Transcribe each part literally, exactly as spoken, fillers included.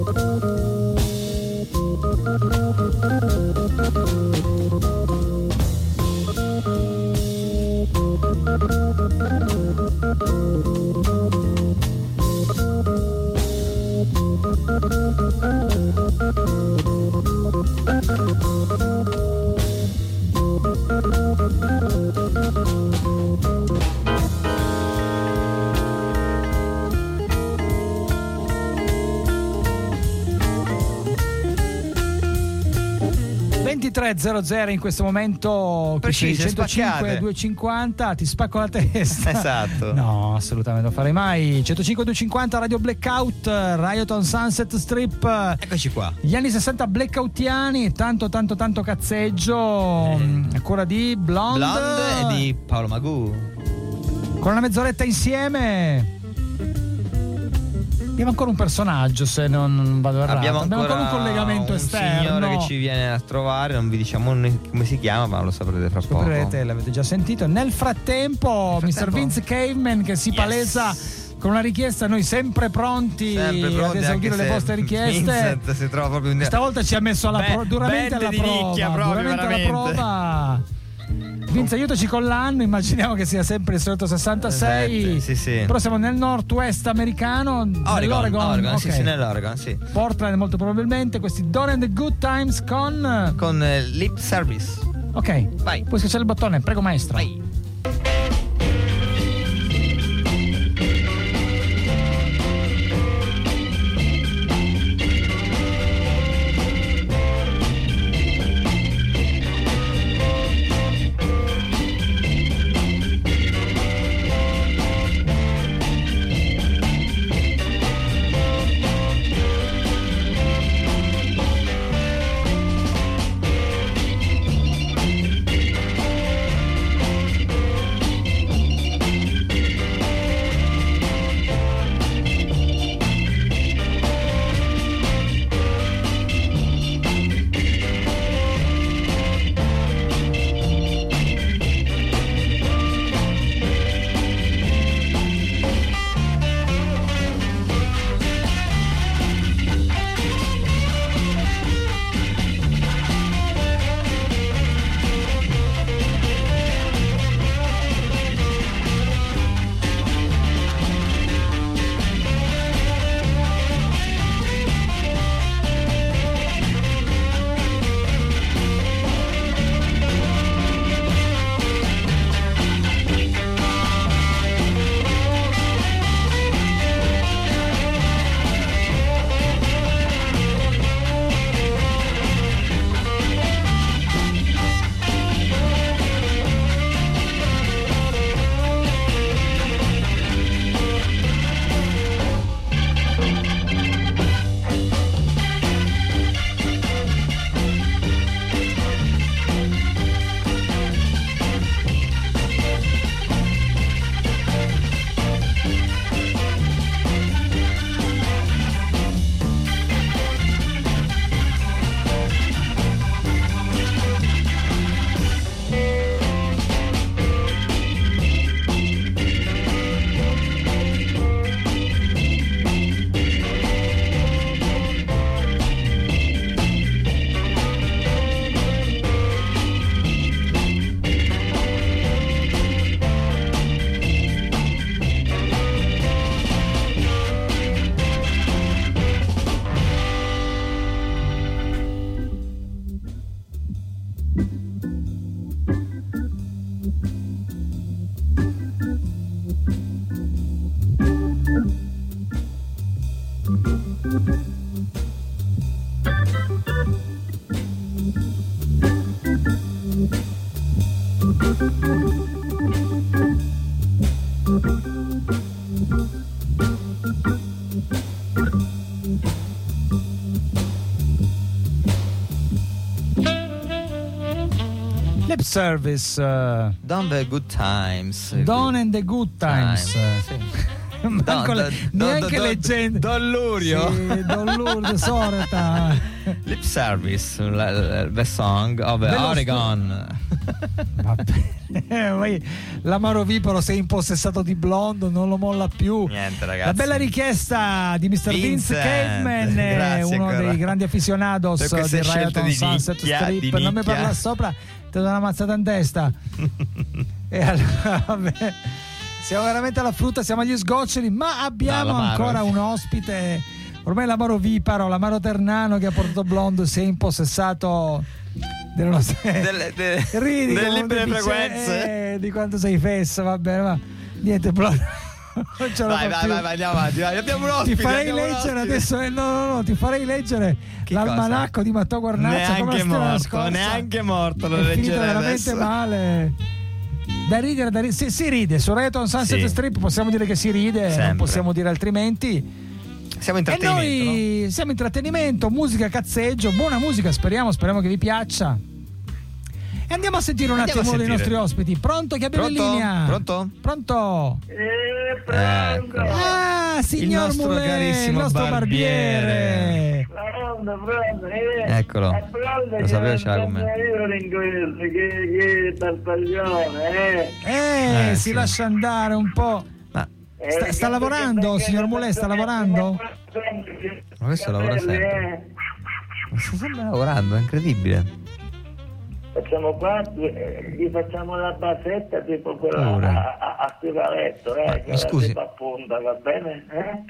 ventitré zero zero in questo momento. Precise, centocinque duecentocinquanta, ti spacco la testa. Esatto. No, assolutamente non lo farei mai. centocinque duecentocinquanta Radio Blackout, Riot on Sunset Strip. Eccoci qua. Gli anni sessanta blackoutiani, tanto tanto tanto cazzeggio. Eh. Ancora di Blonde. Blonde e di Paolo Magù. Con una mezz'oretta insieme. Abbiamo ancora un personaggio, se non vado errato. Abbiamo ancora, Abbiamo ancora un collegamento un esterno. signore che ci viene a trovare, non vi diciamo come si chiama, ma lo saprete fra poco. Scoprirete, l'avete già sentito. Nel frattempo, Nel frattempo mister Vince Caveman che si yes. palesa con una richiesta, noi sempre pronti, sempre pronti ad esaudire le vostre richieste. Vincent si trova proprio in... Stavolta ci ha messo alla Be- pro- duramente alla di prova, nicchia proprio, duramente alla veramente. prova. Vince, aiutaci con l'anno, immaginiamo che sia sempre il solito sessantasei. Sì, sì. Però siamo nel northwest americano, Oregon, nell'Oregon. Oregon, sì, ok. sì, nell'Oregon, sì. Portland molto probabilmente. Questi Done and the Good Times con Con eh, Lip Service. ok, Vai. puoi schiacciare il bottone, prego maestro. Vai. Lip Service, uh, Done the Good Times. Done and the Good Times. Times, sì. Manco Don, le- don, neanche don, leggendo. Don Lurio. Sì, Don Lurio, Soreta. Lip Service, la- la- the song of Dello Oregon. Va bene. Poi l'amaro vipero si è impossessato di blondo, non lo molla più. Niente, ragazzi. La bella richiesta di mister Vince Caveman, Grazie, uno ancora. dei grandi aficionados Per queste di Riot scelte on di Sunset nicchia, Strip. di Non mi nicchia. parla sopra, ti do una mazzata in testa. E allora, vabbè, siamo veramente alla frutta, siamo agli sgoccioli, ma abbiamo No, l'amaro. ancora un ospite. Ormai l'amaro viparo, l'amaro ternano che ha portato blondo si è impossessato delle nostre Delle, de- ridi delle come libere dice, frequenze. eh, di quanto sei fesso, va bene, ma niente, però non ce la Vai, fa vai, più. vai, vai, andiamo avanti. Vai. Abbiamo un ospite. Ti farei abbiamo un leggere ospite. adesso, eh, no, no, no, ti farei leggere Che l'almanacco cosa? di Matteo Guarnaccia come la Neanche settimana morto, scorsa. neanche morto, lo È finita leggerei veramente adesso. male. Da ridere, da ridere. Si, si ride su Riot on Sunset Sì. Strip, possiamo dire che si ride, non Sempre. possiamo dire altrimenti. Siamo E intrattenimento, noi siamo intrattenimento, musica, cazzeggio, buona musica, speriamo, speriamo che vi piaccia. E andiamo a sentire un Andiamo attimo a dei sentire. nostri ospiti. Pronto? Chi abbiamo Pronto? in linea? Pronto? Pronto? Eh, pronto. Eccolo. Ah, signor nostro Mulè, il carissimo nostro barbiere. Pronto, pronto. Eh, Eccolo. è pronto Lo che sapevo, ce l'ha non con me. io l'inglese, che, che tartaglione, eh. Eh, Eh, si sì. lascia andare un po'. Ma, Eh, Sta- sta che- lavorando, che- signor Mulè, sta lavorando? Ma questo lavora sempre. Eh. ma sta sempre lavorando, è incredibile. Facciamo qua, eh, gli facciamo la basetta tipo quella Ora. a, a, a stivaletto, eh, Ma, che scusi. tipo a punta, va bene? Eh?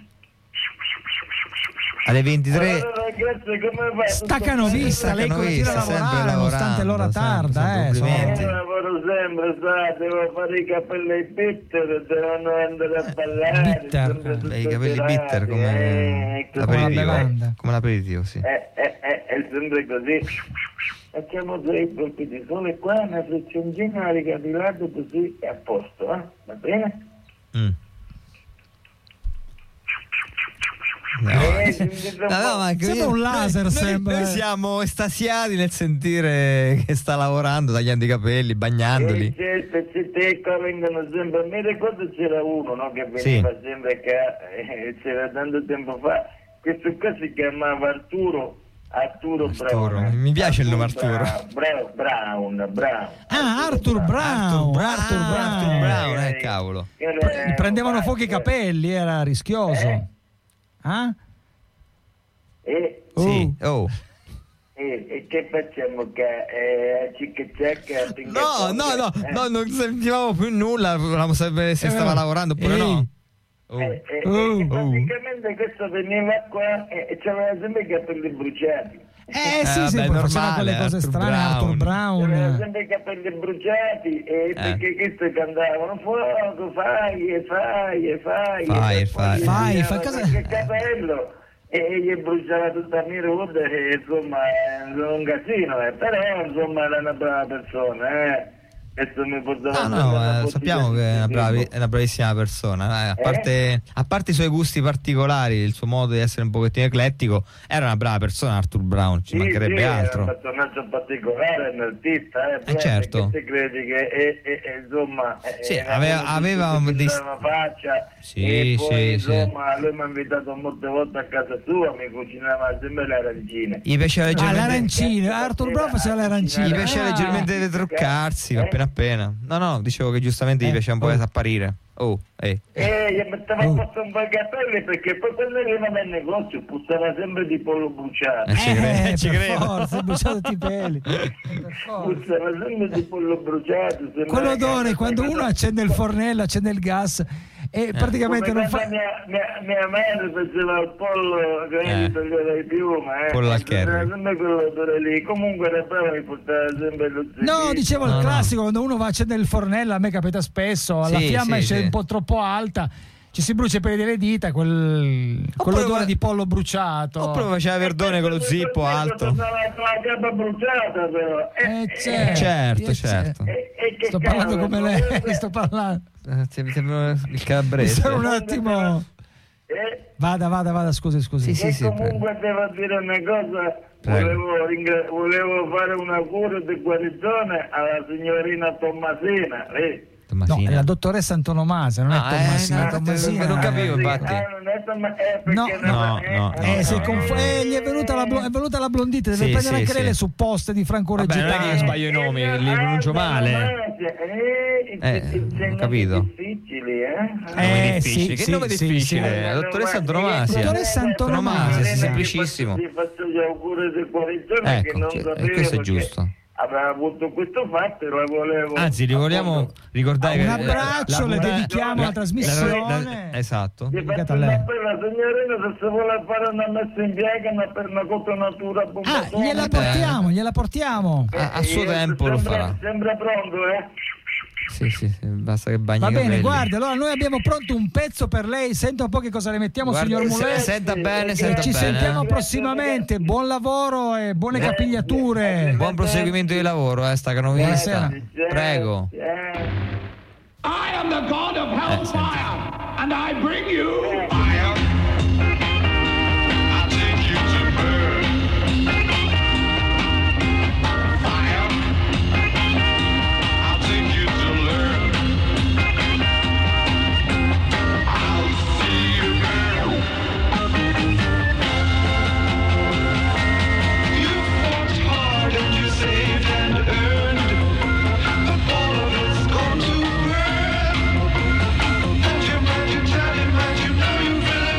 Alle ventitré. Allora, ragazzi, come va? Staccano Tutto bene? vista, lei Staccano continua a vista, sempre lavorare nonostante lavorando, l'ora sempre, tarda. sempre Eh, sono- complimenti. Io lavoro sempre, sa, devo fare i capelli ai bitter, devono andare a ballare. Bitter. sempre tutti Beh, i capelli tirati, bitter come eh, Come la l'aperitivo. bevanda. Come l'aperitivo, sì. Eh, eh, eh, è sempre così. Facciamo sei colpi di sole qua, una freccioncina, una riga di lato, così è a posto, eh? Va bene? Mm. No. Eh, sentite un No, no, po'. ma anche Sembra io- un laser, noi, sembra. Noi siamo estasiati nel sentire che sta lavorando, tagliando i capelli, Eh, bagnandoli. certo, certo, e qua vengono sempre. Mi ricordo c'era uno, no, che veniva Sì. sempre qua, eh, c'era tanto tempo fa. Questo qua si chiamava Arturo. Arturo, Arturo, Brown. mi piace il nome Arturo. Brown, Brown, Brown. Ah, Arthur Brown. Arthur Ah, Brown. Arthur Brown, eh, cavolo. Pre- Gli prendevano fuoco i capelli, era rischioso. Eh? Ah? E, Oh. Sì, oh. e, e che facciamo che eh, cicca cecca? No, no, no, eh? no, non sentivamo più nulla, volevamo sapere se Eh, stava lavorando oppure ehi. no. Oh. Eh, eh, Oh. eh, praticamente questo veniva qua e, e c'aveva sempre i capelli bruciati. Eh sì, Eh, sì, vabbè, poi faceva normale, quelle cose Arthur strane, Arthur Brown. C'aveva Brown. sempre i capelli bruciati e Eh. perché questi cantavano fuoco, fai e fai e fai Fai, e fai. poi gli Fai, tirava fai cosa- qualche capello e gli bruciava tutta la miruda e insomma è un casino eh. Però insomma era una brava persona eh. Questo mi portava No, sempre no, una eh, bottiglia sappiamo di che è una, tipo. bravi- è una bravissima persona. eh, A Eh? parte, a parte i suoi gusti particolari, il suo modo di essere un pochettino eclettico, era una brava persona Arthur Brown, ci Sì, mancherebbe sì, altro. È un personaggio particolare, un artista, eh, Eh, certo. Che credi che è, è- è, insomma è- Sì, è aveva- uno aveva che un- dei- una faccia Sì, e poi sì, sì. insomma lui mi ha invitato molte volte a casa sua, mi cucinava sempre le arancine. Gli piaceva Ah, leggermente, l'arancino, Arthur Brown faceva le arancine. gli piaceva Ah. leggermente truccarsi, Eh? appena appena. No, no, dicevo che giustamente gli Eh, piaceva un po' oh. apparire. Oh, eh. E gli metteva Oh. a posto un po' i capelli perché poi quando arrivava al negozio puzzava sempre di pollo bruciato. Eh, ci credo, Eh, ci per credo. forza, hai bruciato tutti i peli. Per forza. Puzzava sempre di pollo bruciato. sembrava Quell'odore che- quando uno accende il fornello, accende il gas e praticamente Come non fa. quando mia, mia, mia madre faceva il pollo che Eh. gli toglieva i piuma eh. Pollo al Era curry. sempre quell'odore lì. Comunque era bravo, mi portava sempre lo No, zucchino. dicevo No, il no. classico quando uno va a accendere il fornello, a me capita spesso, la Sì, fiamma sì, esce sì. un po' troppo alta, ci si brucia i peli delle dita, quel, quell'odore va- di pollo bruciato. Oppure faceva verdone con lo E zippo questo alto. tornava con la cappa bruciata però. Eh, E- certo, Certo, eh, certo. e- e che Sto parlando cavolo, come lei, comunque- sto parlando. Eh, ti- sembra il Mi calabrese. sono un attimo. Eh, Vada, vada, vada, scusi, scusi. Sì, e sì, comunque devo dire una cosa, Prego. volevo, ringra- volevo fare un augurio di guarigione alla signorina Tommasina, eh. Tommasina. No, è la dottoressa Antonomasia, non Ah, è Tommasina. eh, no, Tommasina non capivo, eh, infatti. Ah, non è Tomma- eh, perché No, no, eh, no, Eh, no, si è no. conf- eh, gli è venuta la, blo- è venuta la blondita, deve Sì, prendere sì, anche lei sì. le supposte di Franco Vabbè, non è che io Regitano. sbaglio i nomi, li pronuncio male. Eh, Eh, eh, ho capito. difficili, eh? Eh, Nome difficile. sì, che sì, nome sì, difficile? sì. La dottoressa Antonomasia. Dottoressa Antonomasia, sì, sì. semplicissimo. Ti faccio gli auguri di guarigione che Ecco, non cioè, sapevo e questo è perché giusto. aveva avuto questo fatto e la volevo. Anzi, li vogliamo appunto, ricordare Un che abbraccio, le puntata- dedichiamo la trasmissione. la- esatto. Ti Dedicata faccio a un lei. appello alla signorina se si vuole fare una messa in piega ma per una cotonatura Ah, bombatona. gliela portiamo, gliela portiamo. A, a suo Eh, tempo lo sembra- farà. Sembra pronto, eh? Sì, sì, sì, basta che bagni Va i bene, capelli. guardi, allora noi abbiamo pronto un pezzo per lei. Senta un po' che cosa le mettiamo, Guardi, signor se- Mulet. senta bene, E senta Ci bene. sentiamo eh. prossimamente. Buon lavoro e buone Eh, capigliature. Buon proseguimento di lavoro, eh, sta canovista. Buonasera. Prego. Eh. I am the god of Eh, senti. hellfire, and I bring you fire. I'll take you to burn. Fire. I'll take you to learn. I'll see you burn. You fought hard and you saved and earned, but all of it's gone to burn. And you might, you tell him, and you know you will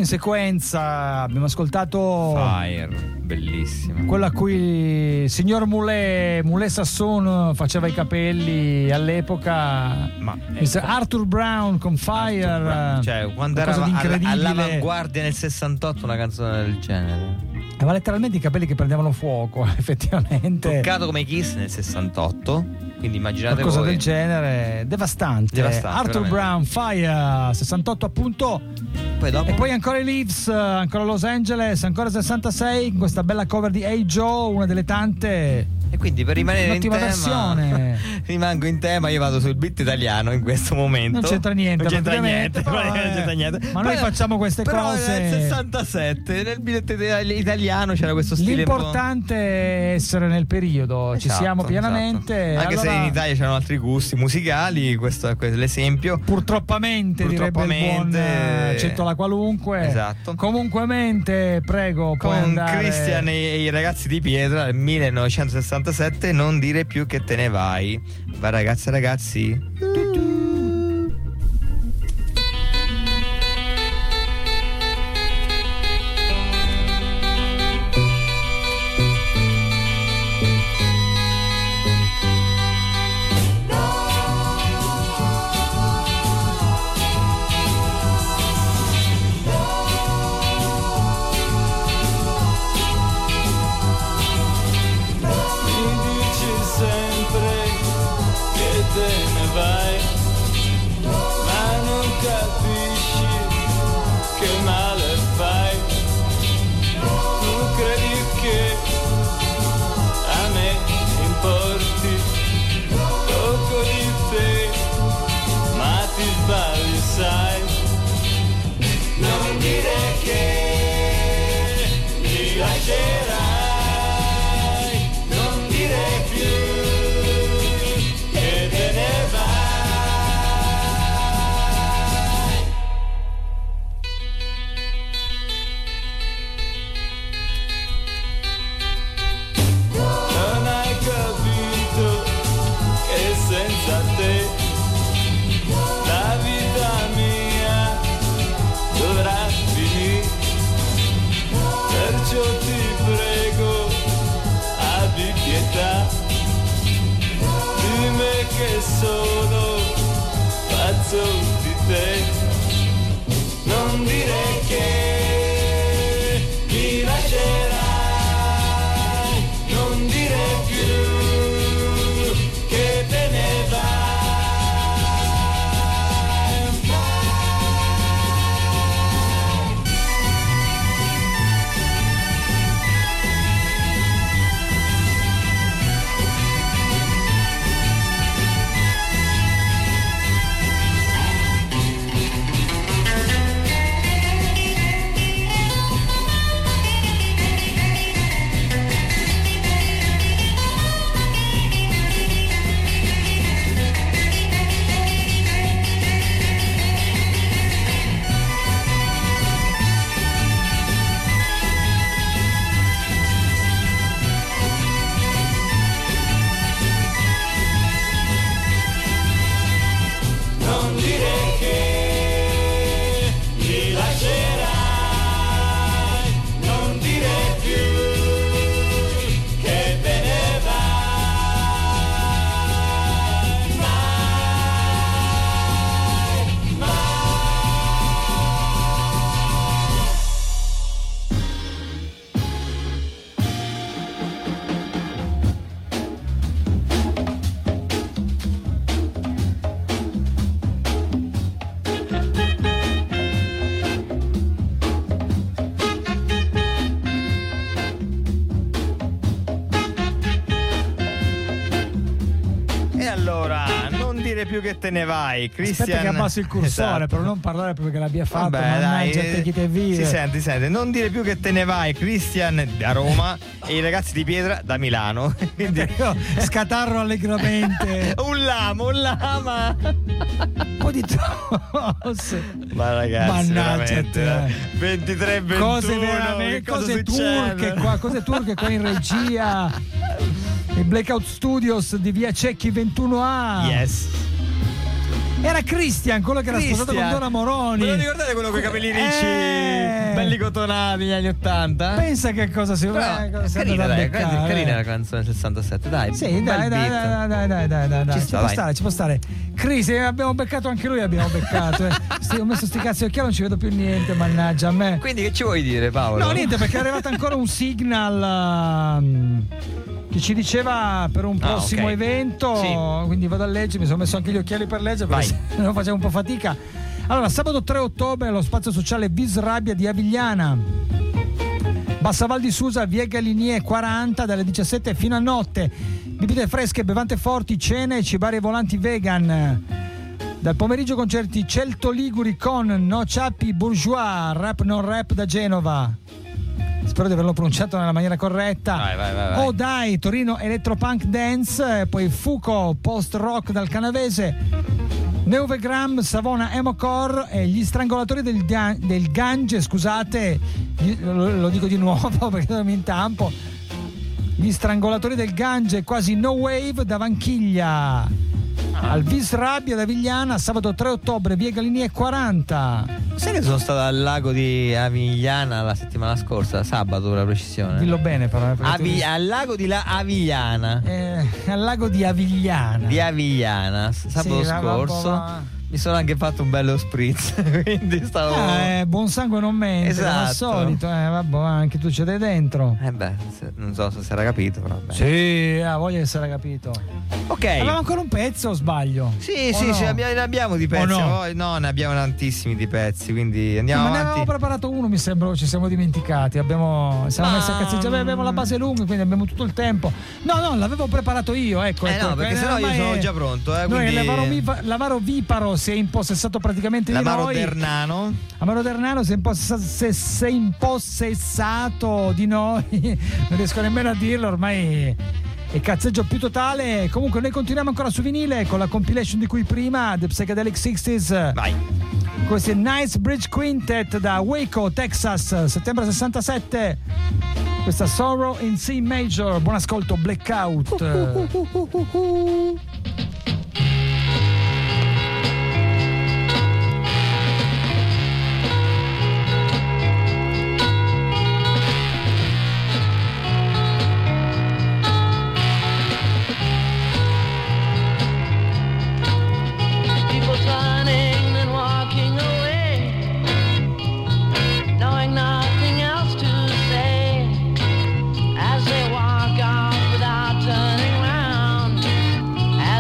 in sequenza abbiamo ascoltato Fire, bellissima. quella a cui il signor Moulet, Moulet Sassoon faceva i capelli all'epoca. Ma mister Arthur Brown con Fire. Arthur Brown, cioè quando era qualcosa di alla- incredibile. all'avanguardia nel sessantotto una canzone del genere. Aveva letteralmente i capelli che prendevano fuoco, effettivamente. Toccato come Kiss nel sessantotto, quindi immaginate Qualcosa voi. del genere, devastante. Devastante, Arthur veramente. Brown, Fire, sessantotto appunto. Poi dopo E poi ancora i Leaves, ancora Los Angeles, ancora sessantasei, con questa bella cover di Hey Joe, una delle tante. E quindi per rimanere in Un'ottima tema versione. rimango in tema, io vado sul beat italiano in questo momento. Non c'entra niente, non c'entra praticamente, niente, però, praticamente non c'entra eh, niente. ma noi Poi- facciamo queste però cose. nel sessantasette nel beat italiano c'era questo stile un po'. L'importante è essere nel periodo, ci Esatto, siamo pianamente. esatto. Anche se Allora, in Italia c'erano altri gusti musicali, questo è questo è l'esempio. Purtroppamente, direbbe il buon Purtroppamente. eh, Cettola Qualunque. Esatto. Comunquemente, prego, puoi Con andare. Christian e i ragazzi di Pietra nel millenovecentosessantasette, non dire più che te ne vai. Va ragazze e ragazzi. Mi dici sempre che te ne vai, ma non capisci che male fai. Tu credi che a me importi poco di te, ma ti sbagli, sai. Non dire che mi lascerai. Non dire più che te ne vai. Non hai capito che senza te la vita mia dovrà finire. Perciò ti prego, abbi pietà di me che sono pazzo di te. Non dire che mi lascerai, non dire più che te ne vai. Non dire che mi lascerai, non dire più che te ne vai. Mai, mai. E allora, non dire più che te ne vai, Christian. Aspetta che abbassi il cursore, Esatto. per non parlare proprio che l'abbia fatto. Vabbè, mannaggia dai, te chi te vive. si sente, si sente. Non dire più che te ne vai, Christian da Roma e i ragazzi di Pietra da Milano. Quindi Io scatarro allegramente. un lama, un lama. Un po' di tosse. Ma ragazzi, Mannaggia veramente, te. eh. ventitré ventuno. Cose veramente, che cosa cose succede? turche qua, cose turche qua in regia. Il Blackout Studios di via Cecchi ventuno A. Yes. Era Christian, quello che era sposato con Dora Moroni. Me lo ricordate quello con i capelli ricci, Eh. belli cotonati negli anni ottanta? Pensa che cosa si Però, eh, cosa si è carina, andato a dai, beccare, carina eh. la canzone del sessantasette, dai. Sì, un dai, bel dai, beat. dai, dai, dai, dai, dai, dai. Ci Ci, sta, può dai. stare, ci può stare. Chris, eh, abbiamo beccato anche lui, abbiamo beccato. Eh. Sti- ho messo sti cazzi di occhiali, non ci vedo più niente, mannaggia a me. Quindi che ci vuoi dire, Paolo? No, niente, perché è arrivato ancora un signal um, che ci diceva per un Ah, prossimo ok. evento, Sì. quindi vado a leggere, mi sono messo anche gli occhiali per leggere perché Vai. se no facevo un po' fatica. Allora, sabato tre ottobre allo spazio sociale Visrabbia di Avigliana, Bassaval di Susa, via Gallinie quaranta, dalle diciassette fino a notte. Bibite fresche, bevande forti, cene e cibari volanti vegan. Dal pomeriggio concerti Celto Liguri con No Ciappi Bourgeois, rap non rap da Genova. Spero di averlo pronunciato nella maniera corretta. Vai, vai, vai, vai. Oh dai, Torino Electropunk Dance, eh, poi Fuco Post Rock dal canavese, Neuvegram Savona Emocore e gli strangolatori del, Ga- del Gange, scusate, gli- lo, lo dico di nuovo perché non mi intampo. Gli strangolatori del Gange, quasi no wave da Vanchiglia. Al Visrabbia da Vigliana, sabato tre ottobre, via Gallinie quaranta. Sai che sono stato al lago di Avigliana la settimana scorsa, sabato per la precisione. Dillo bene però. eh, perché tu Avi- dici- al lago di la Avigliana. eh, al lago di Avigliana. Di Avigliana, sabato Sì, va- va- scorso. va- Mi sono anche fatto un bello spritz, quindi stavo. Ah, eh, buon sangue non mente, come al Esatto. solito, eh, vabbè, anche tu ce l'hai dentro. Eh beh, se- non so se si era capito, però vabbè. Sì, ha voglia di essere capito. Ok. Avevamo ancora un pezzo o sbaglio? Sì, O sì, no? sì, abbiamo- ne abbiamo di O pezzi. no? Oh, no, ne abbiamo tantissimi di pezzi, quindi Sì, andiamo ma ne avanti. avevamo preparato uno, mi sembra, ci siamo dimenticati. Abbiamo, siamo Ma- messi a cazzeggiare, avevamo la base lunga, quindi abbiamo tutto il tempo. No, no, l'avevo preparato io, ecco. Eh ecco, no, ecco, perché eh, sennò io ormai sono è- già pronto, eh, Noi, quindi- l'avaro, viva- l'avaro viparo si è impossessato praticamente di L'amaro noi. Dernano. Amaro Dernano si è impossessato, se- si è impossessato di noi. Non riesco nemmeno a dirlo, ormai è cazzeggio più totale. Comunque noi continuiamo ancora su vinile con la compilation di cui prima, The Psychedelic sessanta. Vai. Questo è Nice Bridge Quintet da Waco, Texas, settembre sessantasette. Questa Sorrow in C Major. Buon ascolto, Blackout. People turning and walking away, knowing nothing else to say, as they walk off without turning round.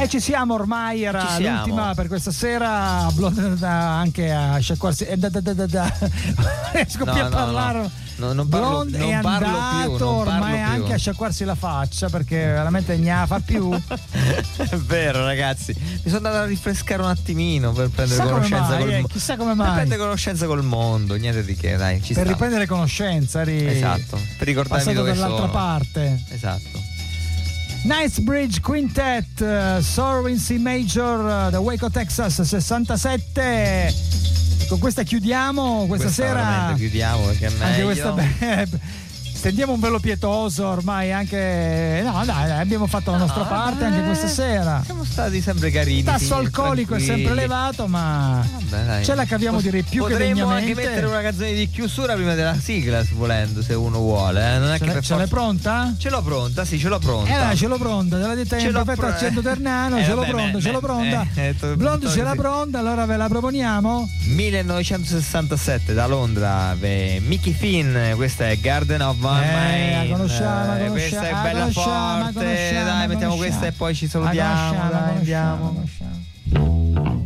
E ci siamo ormai, era Ci siamo. l'ultima per questa sera. Blonde da anche a sciacquarsi. eh, da, da, da, da, da. Riesco No, più a no, parlare. no. No, non parlo- Blonde non è parlo più, andato non parlo ormai più. anche a sciacquarsi la faccia perché veramente ne ha fa più. È vero, ragazzi. Mi sono andato a rinfrescare un attimino per prendere Chissà come conoscenza mai, col eh, mondo. chissà come Per mai. prendere conoscenza col mondo, niente di che, dai, ci Per sta. riprendere conoscenza, eri Esatto, per ricordarmi passato dove dall'altra sono. parte. Esatto. Knightsbridge Quintet, uh, Sorrow in C Major uh, da Waco, Texas sessantasette. Con questa chiudiamo questa, Questa sera. veramente chiudiamo perché è Anche meglio. questa beh, stendiamo un velo pietoso ormai anche. No, dai, abbiamo fatto la nostra No, parte eh, anche questa sera. Siamo stati sempre carini. Il tasso sì, alcolico è tranquilli. sempre elevato, ma Vabbè, dai. ce la caviamo direi più che Potremmo anche degnamente. mettere una canzone di chiusura prima della sigla, se volendo, se uno vuole. Eh. Non è Ce che l'hai, per ce l'hai forza- pronta? Ce l'ho pronta, sì, ce l'ho pronta. Eh, dai, ce l'ho pronta, te l'ha detta Ce in l'ho perfetto pro- accento ternano, eh, ce l'ho vabbè, pronta, beh, ce l'ho beh, pronta. eh, eh, to- Blonde to- ce l'ha sì. pronta, allora ve la proponiamo. millenovecentosessantasette da Londra, beh, Mickey Finn, questa è Garden of My Eh, la Mind. conosciamo, la Eh, conosciamo, questa è la bella conosciamo, la forte. conosciamo, Dai, la mettiamo conosciamo. questa e poi ci La salutiamo. conosciamo, la Dai, conosciamo, andiamo. la conosciamo.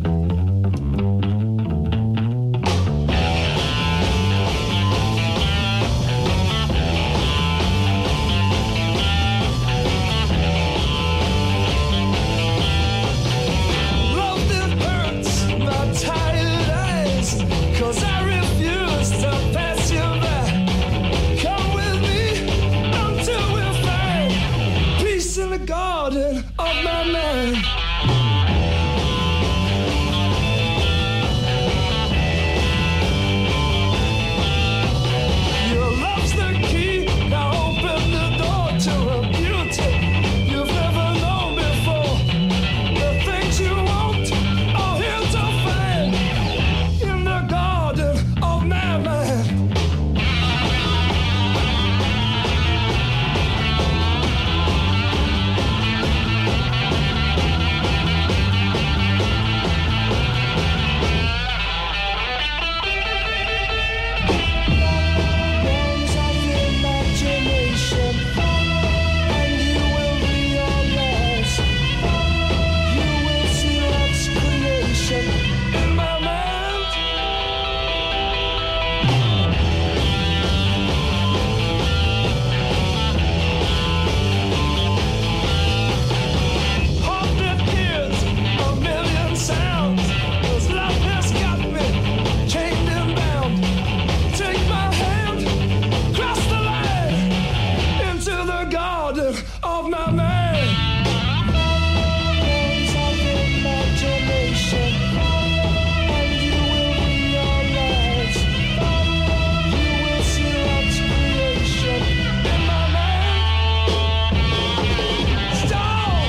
Love that hurts my tired eyes, 'cause I refuse to pass you by. Come with me until we find peace in the garden of my mind. Your love's the key, now open the door to a beauty you've never known before. The things you want are here to find in the garden of my mind. Realms of imagination, and you will realize you will see love's creation in my mind. Heart that hears a million sounds, 'cause love has got me chained and bound. Take my hand, cross the line into the garden of my mind. Realms of imagination, and you will realize you will see love's creation in my mind. Stone.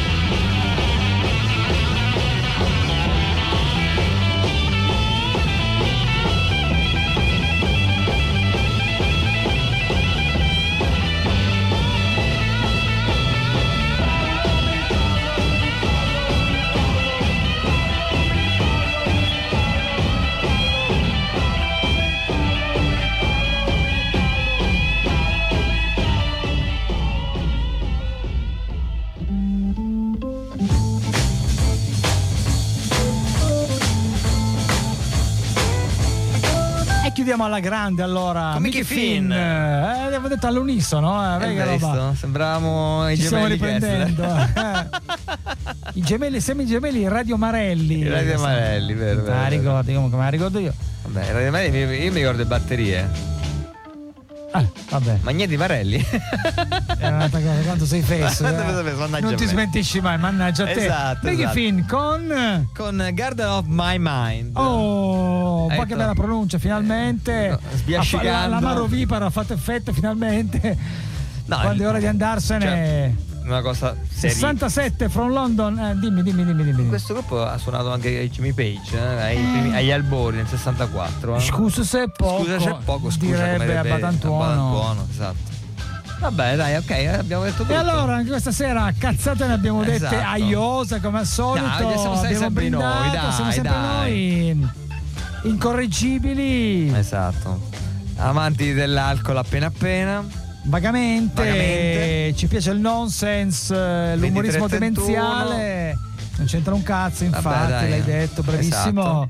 E chiudiamo alla grande allora. Con Mickey Finn. Eh, avevo detto all'unisono, eh, vedi che Hai roba. visto? Sembravamo i Ci stiamo gemelli riprendendo. Kessler. eh. I gemelli, semi gemelli Radio Marelli. I Radio Marelli, vero, vero, Ah, vero. ricordi comunque, me la ricordo io. Vabbè, i Radio Marelli, io io mi ricordo le batterie. Ah, vabbè. Magneti Marelli. Era un'altra cosa, quanto sei fesso. Quanto eh. sei fesso, mannaggia non ti me. smentisci mai, mannaggia a te. Esatto, Mickey esatto. Finn con. Con Garden of My Mind. Oh, Hai poi che detto- bella pronuncia, finalmente. No, sbiascicando. Ha fa- La, la Maro Viparo ha fatto effetto finalmente. No, Quando il- è ora di andarsene. cioè, una cosa seria. sessantasette from London. Eh, dimmi, dimmi, dimmi, dimmi. Questo gruppo ha suonato anche ai Jimmy Page, eh, ai primi- agli albori nel sessantaquattro. eh. Scusa se è poco. Scusa se è poco, scusa, direbbe come direbbe Batantuono. Batantuono, esatto. Vabbè, dai, ok, eh, abbiamo detto tutto. E allora anche questa sera cazzate ne abbiamo dette Esatto. aiose come al solito. Dai, siamo stati abbiamo sempre noi, brindato, dai, siamo sempre dai. noi incorreggibili. Esatto. Amanti dell'alcol appena appena. Vagamente, Vagamente. ci piace il nonsense, eh, l'umorismo ventitré trentuno. demenziale. Non c'entra un cazzo, infatti, Vabbè, dai. l'hai detto, bravissimo. Esatto.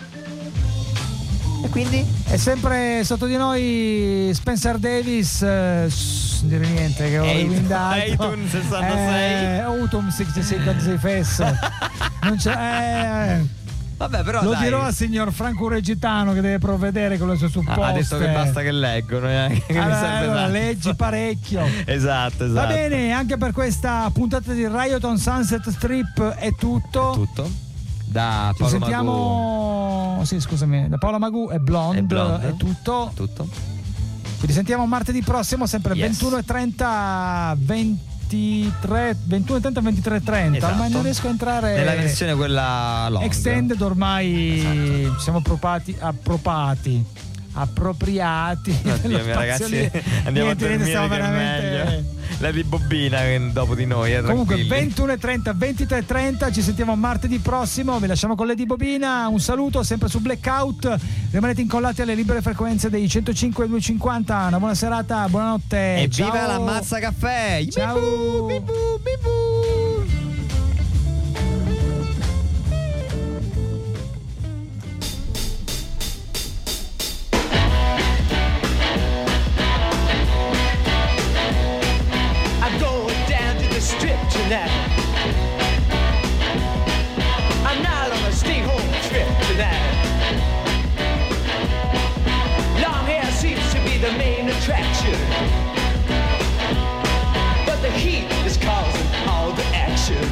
E quindi? È sempre sotto di noi Spencer Davis, eh, shh, non dire niente che ho Eight- rewindato. Eighton sessantasei. Eh, Autumn sessantasei Fesso. Non c'è, eh, Vabbè, però lo dai. dirò al signor Franco Regitano che deve provvedere con le sue Ah, supposte. ha detto che basta che leggono, eh, che mi Allora, serve allora, tanto. leggi parecchio. Esatto, esatto. Va bene, anche per questa puntata di Riot on Sunset Strip è tutto. Tutto. Da Ci Paolo sentiamo, sì, scusami, da Paola Magù e Blonde, E Blonde. è tutto. Magu. Tutto. Ci risentiamo martedì prossimo, sempre Yes. ventuno e trenta, ventitré, ventuno e trenta, ventitré e trenta. Esatto. Ormai non riesco a entrare Nella versione quella long. extended, ormai Esatto. ci siamo appropati, appropati, appropriati. Oddio dello mio, spazio ragazzi, lì. andiamo Niente, a dormire niente, stiamo che è veramente... meglio. La ribobina che dopo di noi, eh, Comunque tranquilli. ventuno e trenta, ventitré e trenta, ci sentiamo martedì prossimo, vi lasciamo con Lady Bobina, un saluto sempre su Blackout, rimanete incollati alle libere frequenze dei centocinque e duecentocinquanta, una buona serata, buonanotte. E ciao. viva la Mazza Caffè! Ciao. Bibu, bibu, bibu. I'm going down to the strip tonight. I'm not on a stay-home trip tonight. Long hair seems to be the main attraction, but the heat is causing all the action.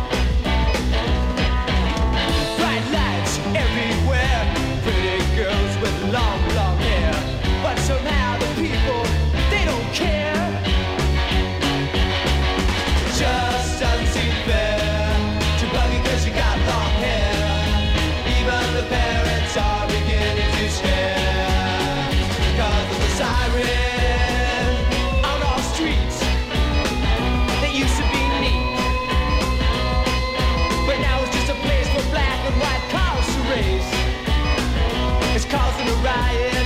Bright lights everywhere, pretty girls with long, long hair, but somehow the people, they don't care. Just doesn't seem fair to buggy cause you got long hair. Even the parents are beginning to stare because of the siren on our streets. They used to be neat, but now it's just a place for black and white cars to race. It's causing a riot